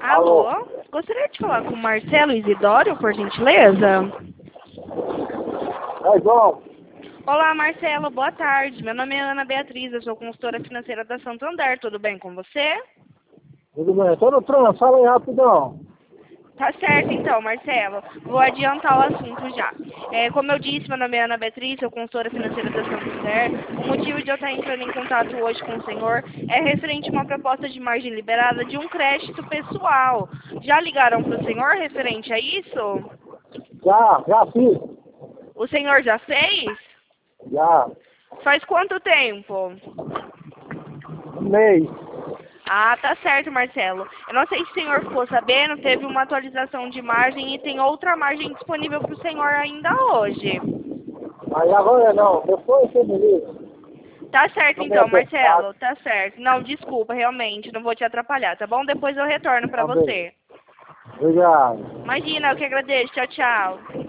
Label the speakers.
Speaker 1: Alô? Gostaria de falar com o Marcelo Isidório, por gentileza?
Speaker 2: É, João.
Speaker 1: Olá, Marcelo. Boa tarde. Meu nome é Ana Beatriz, eu sou consultora financeira da Santander. Tudo bem com você?
Speaker 2: Tudo bem? Tô no trânsito, fala aí rapidão.
Speaker 1: Tá certo, então, Marcelo. Vou adiantar o assunto já. Como eu disse, meu nome é Ana Beatriz, sou consultora financeira da Santander. O motivo de eu estar entrando em contato hoje com o senhor é referente a uma proposta de margem liberada de um crédito pessoal. Já ligaram para o senhor referente a isso?
Speaker 2: Já fiz.
Speaker 1: O senhor já fez?
Speaker 2: Já.
Speaker 1: Faz quanto tempo?
Speaker 2: Um mês.
Speaker 1: Ah, tá certo, Marcelo. Eu não sei se o senhor ficou sabendo, teve uma atualização de margem e tem outra margem disponível para o senhor ainda hoje.
Speaker 2: Mas agora não. Depois você me liga.
Speaker 1: Tá certo
Speaker 2: Tô meio
Speaker 1: então,
Speaker 2: apertado.
Speaker 1: Marcelo, tá certo. Não, desculpa, realmente, não vou te atrapalhar, tá bom? Depois eu retorno pra
Speaker 2: Tá bem.
Speaker 1: você.
Speaker 2: Obrigado.
Speaker 1: Imagina, eu que agradeço. Tchau, tchau.